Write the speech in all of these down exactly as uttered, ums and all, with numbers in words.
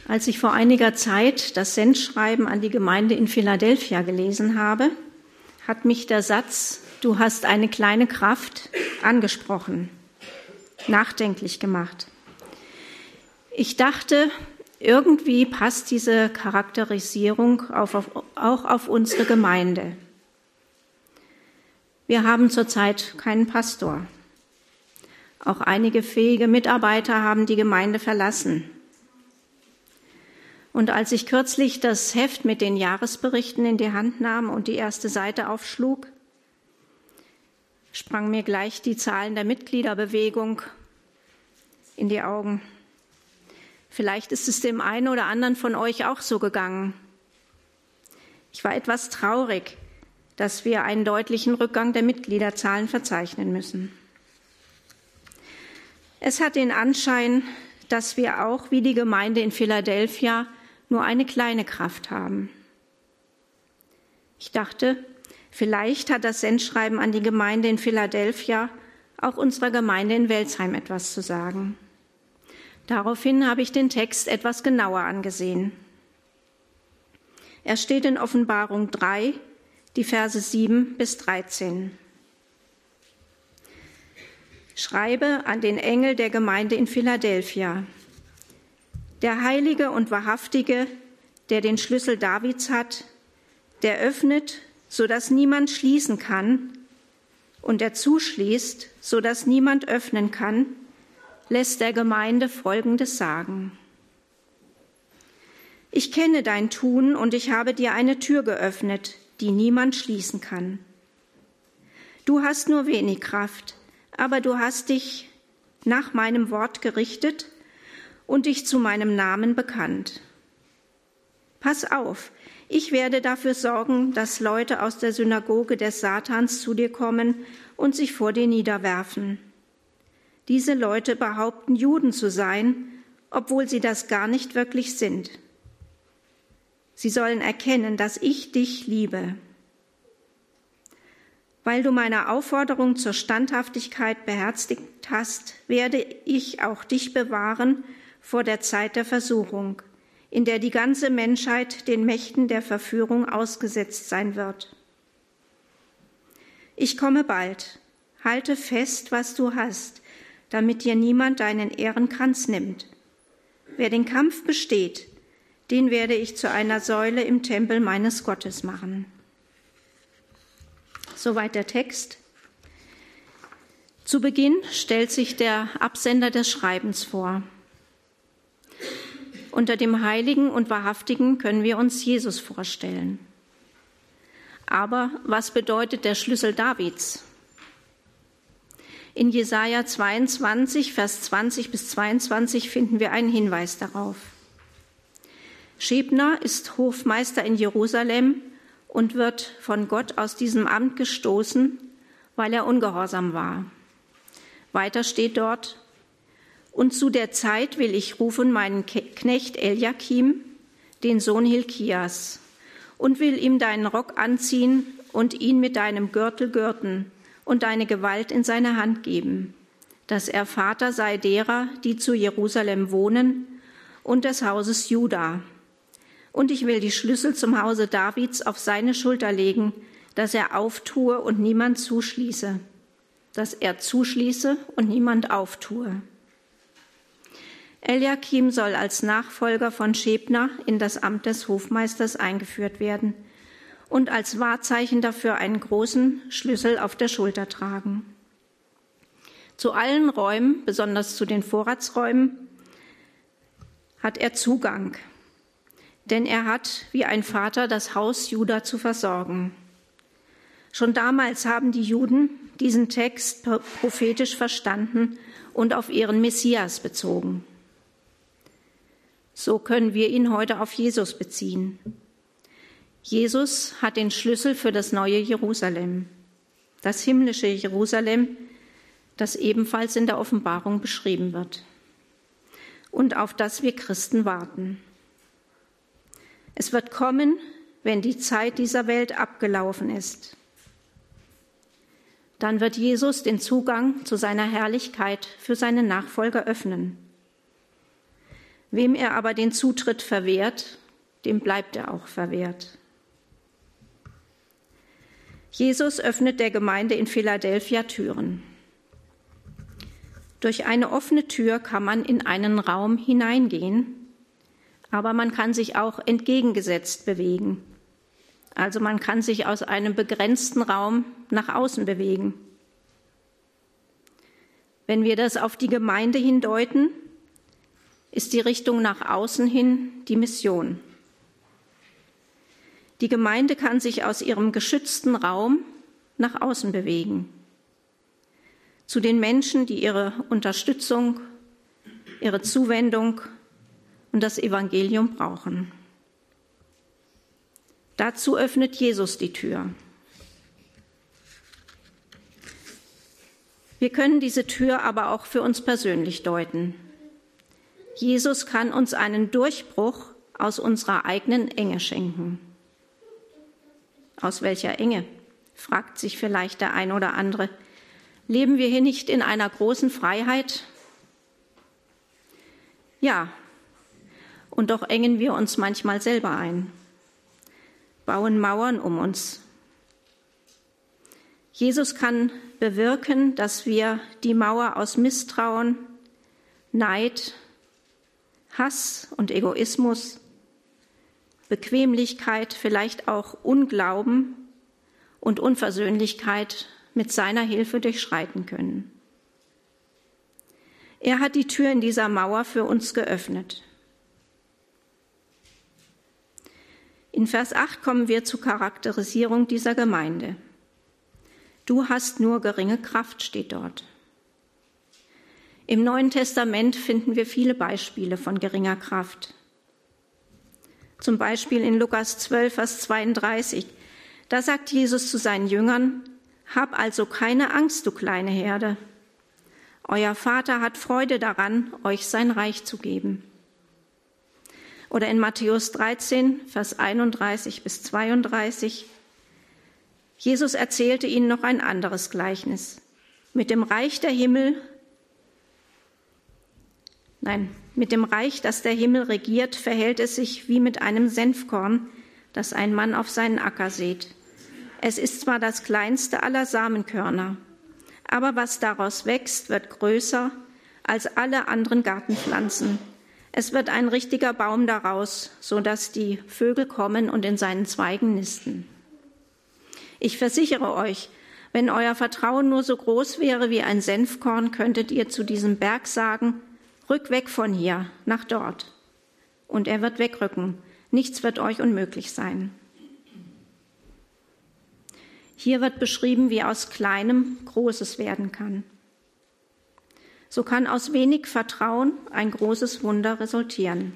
Als ich vor einiger Zeit das Sendschreiben an die Gemeinde in Philadelphia gelesen habe, hat mich der Satz, du hast eine kleine Kraft, angesprochen, nachdenklich gemacht. Ich dachte, irgendwie passt diese Charakterisierung auf, auf, auch auf unsere Gemeinde. Wir haben zurzeit keinen Pastor. Auch einige fähige Mitarbeiter haben die Gemeinde verlassen. Und als ich kürzlich das Heft mit den Jahresberichten in die Hand nahm und die erste Seite aufschlug, sprang mir gleich die Zahlen der Mitgliederbewegung in die Augen. Vielleicht ist es dem einen oder anderen von euch auch so gegangen. Ich war etwas traurig, dass wir einen deutlichen Rückgang der Mitgliederzahlen verzeichnen müssen. Es hat den Anschein, dass wir auch, wie die Gemeinde in Philadelphia, nur eine kleine Kraft haben. Ich dachte, vielleicht hat das Sendschreiben an die Gemeinde in Philadelphia auch unserer Gemeinde in Welzheim etwas zu sagen. Daraufhin habe ich den Text etwas genauer angesehen. Er steht in Offenbarung drei, die Verse sieben bis dreizehn. Schreibe an den Engel der Gemeinde in Philadelphia. Der Heilige und Wahrhaftige, der den Schlüssel Davids hat, der öffnet, so dass niemand schließen kann, und der zuschließt, so dass niemand öffnen kann, lässt der Gemeinde Folgendes sagen. Ich kenne dein Tun und ich habe dir eine Tür geöffnet, die niemand schließen kann. Du hast nur wenig Kraft, aber du hast dich nach meinem Wort gerichtet und dich zu meinem Namen bekannt. Pass auf, ich werde dafür sorgen, dass Leute aus der Synagoge des Satans zu dir kommen und sich vor dir niederwerfen. Diese Leute behaupten, Juden zu sein, obwohl sie das gar nicht wirklich sind. Sie sollen erkennen, dass ich dich liebe. Weil du meine Aufforderung zur Standhaftigkeit beherzigt hast, werde ich auch dich bewahren vor der Zeit der Versuchung, in der die ganze Menschheit den Mächten der Verführung ausgesetzt sein wird. Ich komme bald. Halte fest, was du hast, damit dir niemand deinen Ehrenkranz nimmt. Wer den Kampf besteht, den werde ich zu einer Säule im Tempel meines Gottes machen. Soweit der Text. Zu Beginn stellt sich der Absender des Schreibens vor. Unter dem Heiligen und Wahrhaftigen können wir uns Jesus vorstellen. Aber was bedeutet der Schlüssel Davids? In Jesaja zweiundzwanzig, Vers zwanzig bis zweiundzwanzig finden wir einen Hinweis darauf. Schebna ist Hofmeister in Jerusalem und wird von Gott aus diesem Amt gestoßen, weil er ungehorsam war. Weiter steht dort, und zu der Zeit will ich rufen meinen Knecht Eliakim, den Sohn Hilkias, und will ihm deinen Rock anziehen und ihn mit deinem Gürtel gürten und deine Gewalt in seine Hand geben, dass er Vater sei derer, die zu Jerusalem wohnen, und des Hauses Juda. Und ich will die Schlüssel zum Hause Davids auf seine Schulter legen, dass er auftue und niemand zuschließe, dass er zuschließe und niemand auftue. Eliakim soll als Nachfolger von Schebna in das Amt des Hofmeisters eingeführt werden und als Wahrzeichen dafür einen großen Schlüssel auf der Schulter tragen. Zu allen Räumen, besonders zu den Vorratsräumen, hat er Zugang, denn er hat wie ein Vater das Haus Juda zu versorgen. Schon damals haben die Juden diesen Text prophetisch verstanden und auf ihren Messias bezogen. So können wir ihn heute auf Jesus beziehen. Jesus hat den Schlüssel für das neue Jerusalem, das himmlische Jerusalem, das ebenfalls in der Offenbarung beschrieben wird und auf das wir Christen warten. Es wird kommen, wenn die Zeit dieser Welt abgelaufen ist. Dann wird Jesus den Zugang zu seiner Herrlichkeit für seine Nachfolger öffnen. Wem er aber den Zutritt verwehrt, dem bleibt er auch verwehrt. Jesus öffnet der Gemeinde in Philadelphia Türen. Durch eine offene Tür kann man in einen Raum hineingehen, aber man kann sich auch entgegengesetzt bewegen. Also man kann sich aus einem begrenzten Raum nach außen bewegen. Wenn wir das auf die Gemeinde hindeuten, ist die Richtung nach außen hin die Mission. Die Gemeinde kann sich aus ihrem geschützten Raum nach außen bewegen. Zu den Menschen, die ihre Unterstützung, ihre Zuwendung und das Evangelium brauchen. Dazu öffnet Jesus die Tür. Wir können diese Tür aber auch für uns persönlich deuten. Jesus kann uns einen Durchbruch aus unserer eigenen Enge schenken. Aus welcher Enge? Fragt sich vielleicht der ein oder andere. Leben wir hier nicht in einer großen Freiheit? Ja, und doch engen wir uns manchmal selber ein, bauen Mauern um uns. Jesus kann bewirken, dass wir die Mauer aus Misstrauen, Neid, Hass und Egoismus, Bequemlichkeit, vielleicht auch Unglauben und Unversöhnlichkeit mit seiner Hilfe durchschreiten können. Er hat die Tür in dieser Mauer für uns geöffnet. In Vers acht kommen wir zur Charakterisierung dieser Gemeinde. Du hast nur geringe Kraft, steht dort. Im Neuen Testament finden wir viele Beispiele von geringer Kraft. Zum Beispiel in Lukas zwölf, Vers zweiunddreißig. Da sagt Jesus zu seinen Jüngern, hab also keine Angst, du kleine Herde. Euer Vater hat Freude daran, euch sein Reich zu geben. Oder in Matthäus dreizehn, Vers einunddreißig bis zweiunddreißig. Jesus erzählte ihnen noch ein anderes Gleichnis. Mit dem Reich der Himmel, nein, mit dem Reich, das der Himmel regiert, verhält es sich wie mit einem Senfkorn, das ein Mann auf seinen Acker sät. Es ist zwar das kleinste aller Samenkörner, aber was daraus wächst, wird größer als alle anderen Gartenpflanzen. Es wird ein richtiger Baum daraus, so dass die Vögel kommen und in seinen Zweigen nisten. Ich versichere euch, wenn euer Vertrauen nur so groß wäre wie ein Senfkorn, könntet ihr zu diesem Berg sagen, rück weg von hier, nach dort. Und er wird wegrücken. Nichts wird euch unmöglich sein. Hier wird beschrieben, wie aus Kleinem Großes werden kann. So kann aus wenig Vertrauen ein großes Wunder resultieren.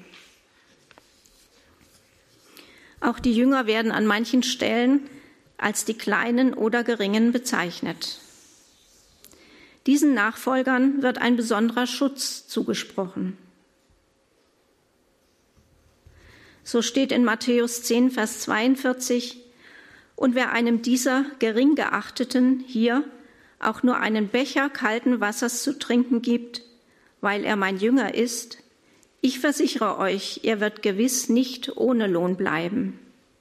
Auch die Jünger werden an manchen Stellen als die Kleinen oder Geringen bezeichnet. Diesen Nachfolgern wird ein besonderer Schutz zugesprochen. So steht in Matthäus zehn, Vers zweiundvierzig, und wer einem dieser gering geachteten hier auch nur einen Becher kalten Wassers zu trinken gibt, weil er mein Jünger ist, ich versichere euch, er wird gewiss nicht ohne Lohn bleiben.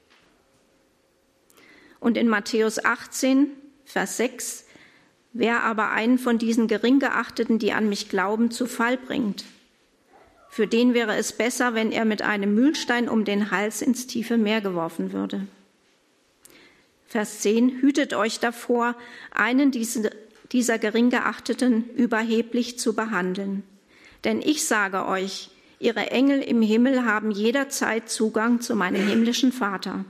Und in Matthäus achtzehn, Vers sechs, wer aber einen von diesen gering geachteten, die an mich glauben, zu Fall bringt, für den wäre es besser, wenn er mit einem Mühlstein um den Hals ins tiefe Meer geworfen würde. Vers zehn, hütet euch davor, einen dieser gering geachteten überheblich zu behandeln. Denn ich sage euch, ihre Engel im Himmel haben jederzeit Zugang zu meinem himmlischen Vater.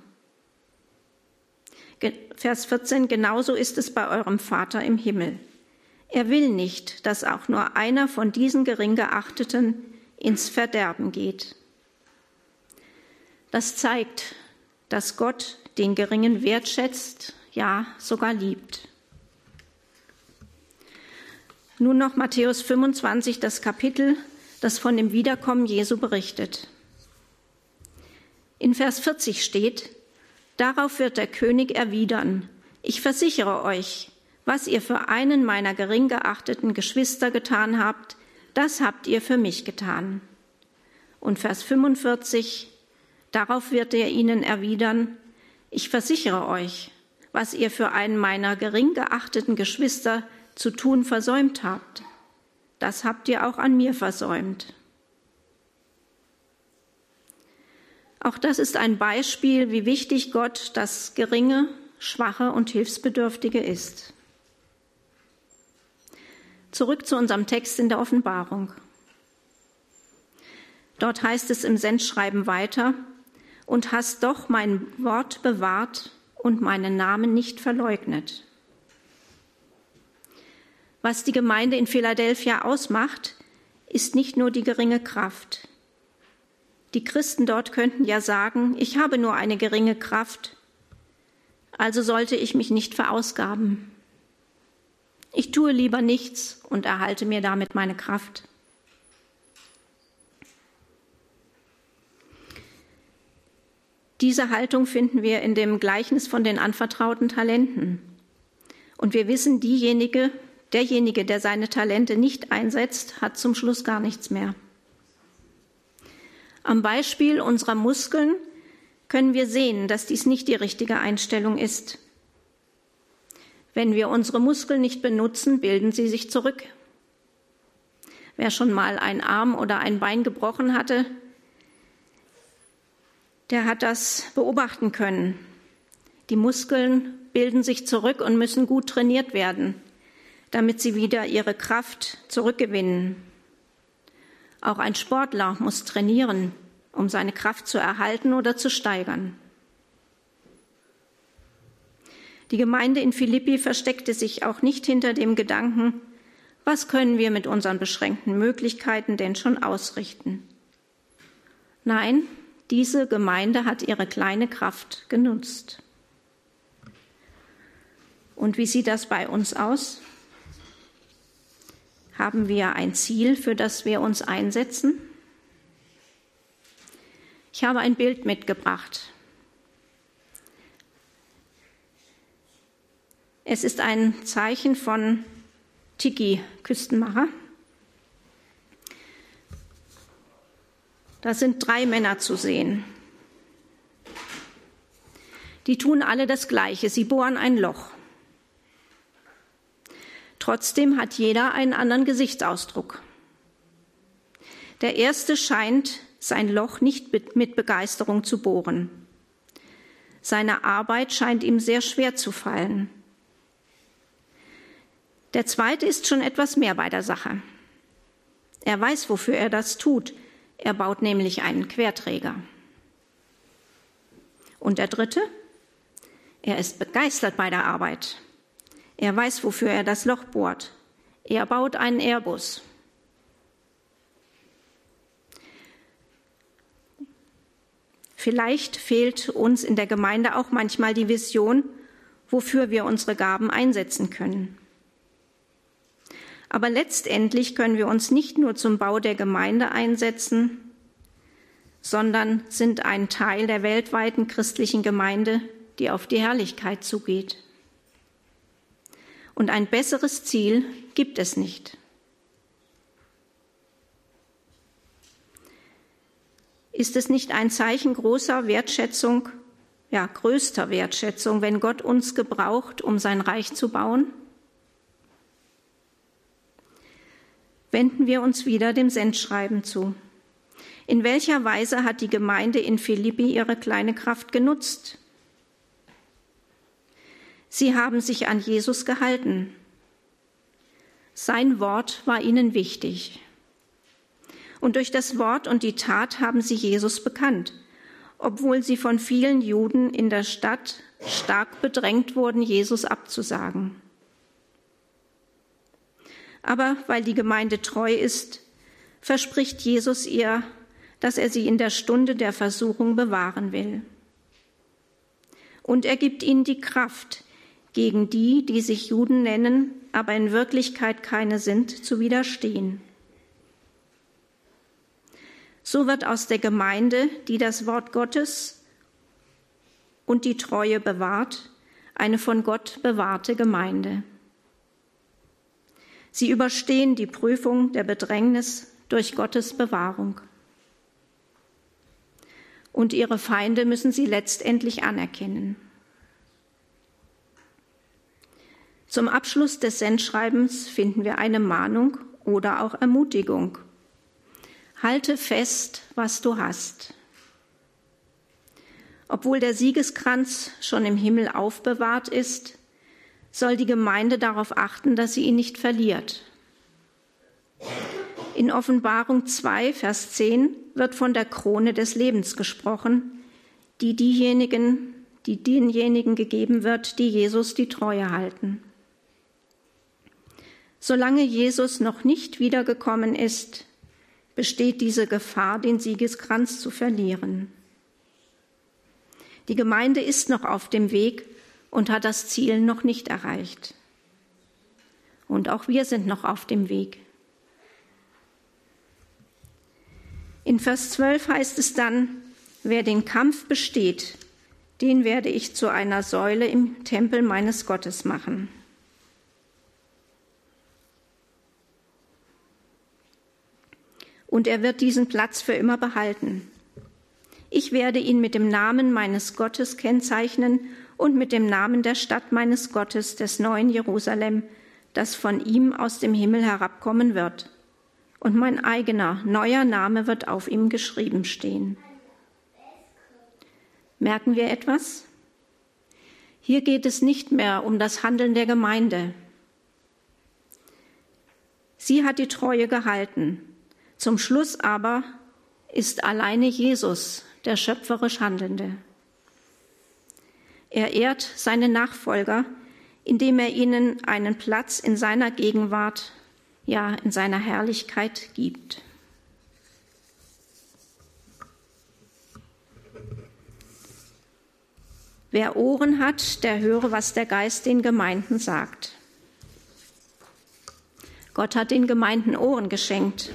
Vers vierzehn, genauso ist es bei eurem Vater im Himmel. Er will nicht, dass auch nur einer von diesen gering geachteten ins Verderben geht. Das zeigt, dass Gott den Geringen wertschätzt, ja sogar liebt. Nun noch Matthäus fünfundzwanzig, das Kapitel, das von dem Wiederkommen Jesu berichtet. In Vers vierzig steht, darauf wird der König erwidern, ich versichere euch, was ihr für einen meiner gering geachteten Geschwister getan habt, das habt ihr für mich getan. Und Vers fünfundvierzig, darauf wird er ihnen erwidern, ich versichere euch, was ihr für einen meiner gering geachteten Geschwister zu tun versäumt habt, das habt ihr auch an mir versäumt. Auch das ist ein Beispiel, wie wichtig Gott das Geringe, Schwache und Hilfsbedürftige ist. Zurück zu unserem Text in der Offenbarung. Dort heißt es im Sendschreiben weiter, und hast doch mein Wort bewahrt und meinen Namen nicht verleugnet. Was die Gemeinde in Philadelphia ausmacht, ist nicht nur die geringe Kraft. Die Christen dort könnten ja sagen, ich habe nur eine geringe Kraft, also sollte ich mich nicht verausgaben. Ich tue lieber nichts und erhalte mir damit meine Kraft. Diese Haltung finden wir in dem Gleichnis von den anvertrauten Talenten. Und wir wissen, diejenige, derjenige, der seine Talente nicht einsetzt, hat zum Schluss gar nichts mehr. Am Beispiel unserer Muskeln können wir sehen, dass dies nicht die richtige Einstellung ist. Wenn wir unsere Muskeln nicht benutzen, bilden sie sich zurück. Wer schon mal einen Arm oder ein Bein gebrochen hatte, der hat das beobachten können. Die Muskeln bilden sich zurück und müssen gut trainiert werden, damit sie wieder ihre Kraft zurückgewinnen. Auch ein Sportler muss trainieren, um seine Kraft zu erhalten oder zu steigern. Die Gemeinde in Philippi versteckte sich auch nicht hinter dem Gedanken, was können wir mit unseren beschränkten Möglichkeiten denn schon ausrichten? Nein, diese Gemeinde hat ihre kleine Kraft genutzt. Und wie sieht das bei uns aus? Haben wir ein Ziel, für das wir uns einsetzen? Ich habe ein Bild mitgebracht. Es ist ein Zeichen von Tiki Küstenmacher. Da sind drei Männer zu sehen. Die tun alle das Gleiche, sie bohren ein Loch. Trotzdem hat jeder einen anderen Gesichtsausdruck. Der erste scheint sein Loch nicht mit Begeisterung zu bohren. Seine Arbeit scheint ihm sehr schwer zu fallen. Der zweite ist schon etwas mehr bei der Sache. Er weiß, wofür er das tut. Er baut nämlich einen Querträger. Und der dritte? Er ist begeistert bei der Arbeit. Er weiß, wofür er das Loch bohrt. Er baut einen Airbus. Vielleicht fehlt uns in der Gemeinde auch manchmal die Vision, wofür wir unsere Gaben einsetzen können. Aber letztendlich können wir uns nicht nur zum Bau der Gemeinde einsetzen, sondern sind ein Teil der weltweiten christlichen Gemeinde, die auf die Herrlichkeit zugeht. Und ein besseres Ziel gibt es nicht. Ist es nicht ein Zeichen großer Wertschätzung, ja größter Wertschätzung, wenn Gott uns gebraucht, um sein Reich zu bauen? Wenden wir uns wieder dem Sendschreiben zu. In welcher Weise hat die Gemeinde in Philippi ihre kleine Kraft genutzt? Sie haben sich an Jesus gehalten. Sein Wort war ihnen wichtig. Und durch das Wort und die Tat haben sie Jesus bekannt, obwohl sie von vielen Juden in der Stadt stark bedrängt wurden, Jesus abzusagen. Aber weil die Gemeinde treu ist, verspricht Jesus ihr, dass er sie in der Stunde der Versuchung bewahren will. Und er gibt ihnen die Kraft, gegen die, die sich Juden nennen, aber in Wirklichkeit keine sind, zu widerstehen. So wird aus der Gemeinde, die das Wort Gottes und die Treue bewahrt, eine von Gott bewahrte Gemeinde. Sie überstehen die Prüfung der Bedrängnis durch Gottes Bewahrung. und ihre Feinde müssen sie letztendlich anerkennen. Zum Abschluss des Sendschreibens finden wir eine Mahnung oder auch Ermutigung. Halte fest, was du hast. Obwohl der Siegeskranz schon im Himmel aufbewahrt ist, soll die Gemeinde darauf achten, dass sie ihn nicht verliert. In Offenbarung zwei, Vers zehn wird von der Krone des Lebens gesprochen, die diejenigen, die denjenigen gegeben wird, die Jesus die Treue halten. Solange Jesus noch nicht wiedergekommen ist, besteht diese Gefahr, den Siegeskranz zu verlieren. Die Gemeinde ist noch auf dem Weg und hat das Ziel noch nicht erreicht. Und auch wir sind noch auf dem Weg. In Vers zwölf heißt es dann, wer den Kampf besteht, den werde ich zu einer Säule im Tempel meines Gottes machen. Und er wird diesen Platz für immer behalten. Ich werde ihn mit dem Namen meines Gottes kennzeichnen und mit dem Namen der Stadt meines Gottes, des neuen Jerusalem, das von ihm aus dem Himmel herabkommen wird. Und mein eigener, neuer Name wird auf ihm geschrieben stehen. Merken wir etwas? Hier geht es nicht mehr um das Handeln der Gemeinde. Sie hat die Treue gehalten. Zum Schluss aber ist alleine Jesus der schöpferisch Handelnde. Er ehrt seine Nachfolger, indem er ihnen einen Platz in seiner Gegenwart, ja in seiner Herrlichkeit gibt. Wer Ohren hat, der höre, was der Geist den Gemeinden sagt. Gott hat den Gemeinden Ohren geschenkt.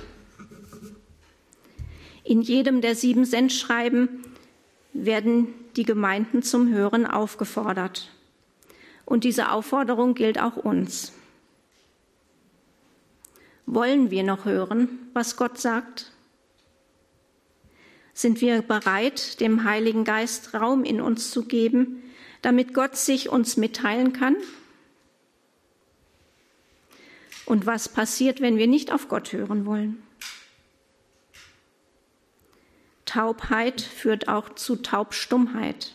In jedem der sieben Sendschreiben werden die Gemeinden zum Hören aufgefordert. Und diese Aufforderung gilt auch uns. Wollen wir noch hören, was Gott sagt? Sind wir bereit, dem Heiligen Geist Raum in uns zu geben, damit Gott sich uns mitteilen kann? Und was passiert, wenn wir nicht auf Gott hören wollen? Taubheit führt auch zu Taubstummheit.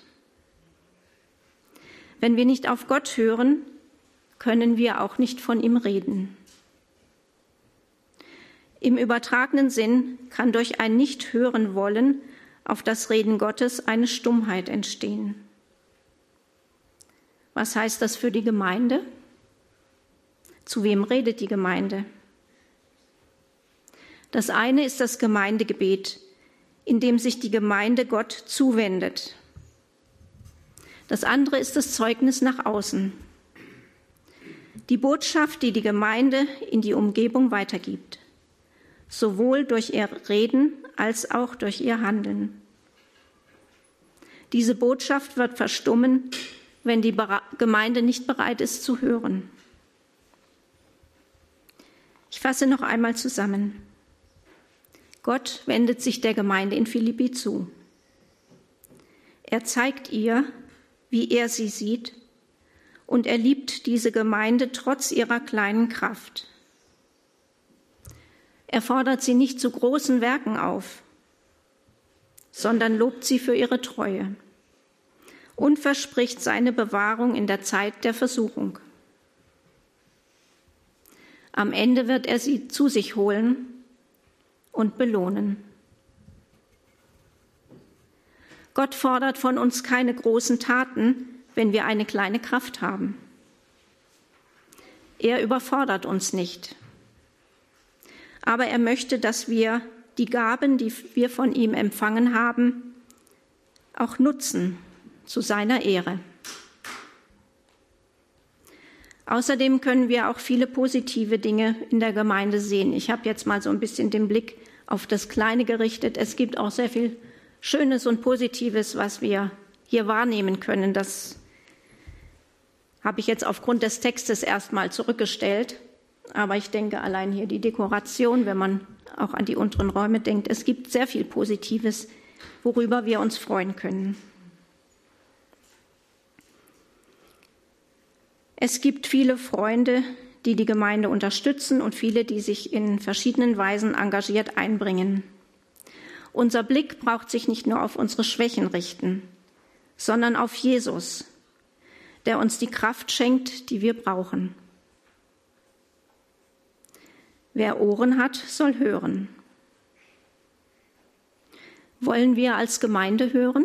Wenn wir nicht auf Gott hören, können wir auch nicht von ihm reden. Im übertragenen Sinn kann durch ein Nicht-Hören-Wollen auf das Reden Gottes eine Stummheit entstehen. Was heißt das für die Gemeinde? Zu wem redet die Gemeinde? Das eine ist das Gemeindegebet, in dem sich die Gemeinde Gott zuwendet. Das andere ist das Zeugnis nach außen. Die Botschaft, die die Gemeinde in die Umgebung weitergibt, sowohl durch ihr Reden als auch durch ihr Handeln. Diese Botschaft wird verstummen, wenn die Gemeinde nicht bereit ist zu hören. Ich fasse noch einmal zusammen. Gott wendet sich der Gemeinde in Philippi zu. Er zeigt ihr, wie er sie sieht, und er liebt diese Gemeinde trotz ihrer kleinen Kraft. Er fordert sie nicht zu großen Werken auf, sondern lobt sie für ihre Treue und verspricht seine Bewahrung in der Zeit der Versuchung. Am Ende wird er sie zu sich holen und belohnen. Gott fordert von uns keine großen Taten, wenn wir eine kleine Kraft haben. Er überfordert uns nicht. Aber er möchte, dass wir die Gaben, die wir von ihm empfangen haben, auch nutzen zu seiner Ehre. Außerdem können wir auch viele positive Dinge in der Gemeinde sehen. Ich habe jetzt mal so ein bisschen den Blick auf das Kleine gerichtet. Es gibt auch sehr viel Schönes und Positives, was wir hier wahrnehmen können. Das habe ich jetzt aufgrund des Textes erstmal zurückgestellt. Aber ich denke, allein hier die Dekoration, wenn man auch an die unteren Räume denkt, es gibt sehr viel Positives, worüber wir uns freuen können. Es gibt viele Freunde, die die Gemeinde unterstützen und viele, die sich in verschiedenen Weisen engagiert einbringen. Unser Blick braucht sich nicht nur auf unsere Schwächen richten, sondern auf Jesus, der uns die Kraft schenkt, die wir brauchen. Wer Ohren hat, soll hören. Wollen wir als Gemeinde hören?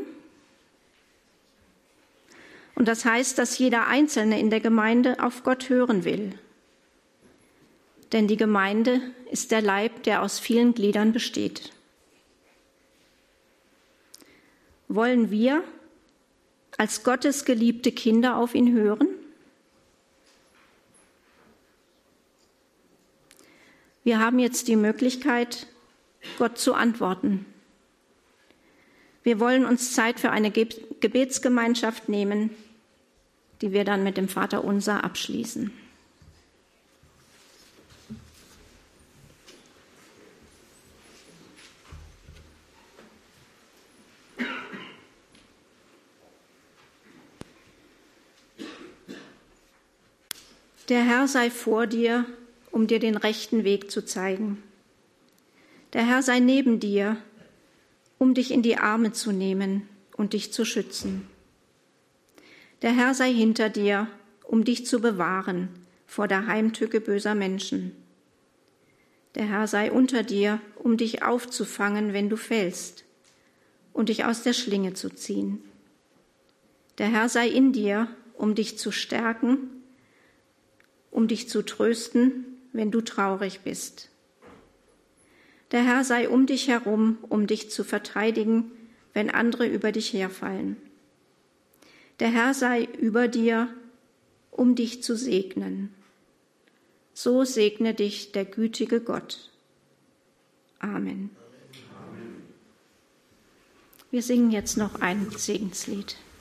Und das heißt, dass jeder Einzelne in der Gemeinde auf Gott hören will. Denn die Gemeinde ist der Leib, der aus vielen Gliedern besteht. Wollen wir als Gottes geliebte Kinder auf ihn hören? Wir haben jetzt die Möglichkeit, Gott zu antworten. Wir wollen uns Zeit für eine Gebetsgemeinschaft nehmen, die wir dann mit dem Vaterunser abschließen. Der Herr sei vor dir, um dir den rechten Weg zu zeigen. Der Herr sei neben dir, um dich in die Arme zu nehmen und dich zu schützen. Der Herr sei hinter dir, um dich zu bewahren vor der Heimtücke böser Menschen. Der Herr sei unter dir, um dich aufzufangen, wenn du fällst, und dich aus der Schlinge zu ziehen. Der Herr sei in dir, um dich zu stärken, um dich zu trösten, wenn du traurig bist. Der Herr sei um dich herum, um dich zu verteidigen, wenn andere über dich herfallen. Der Herr sei über dir, um dich zu segnen. So segne dich der gütige Gott. Amen. Wir singen jetzt noch ein Segenslied.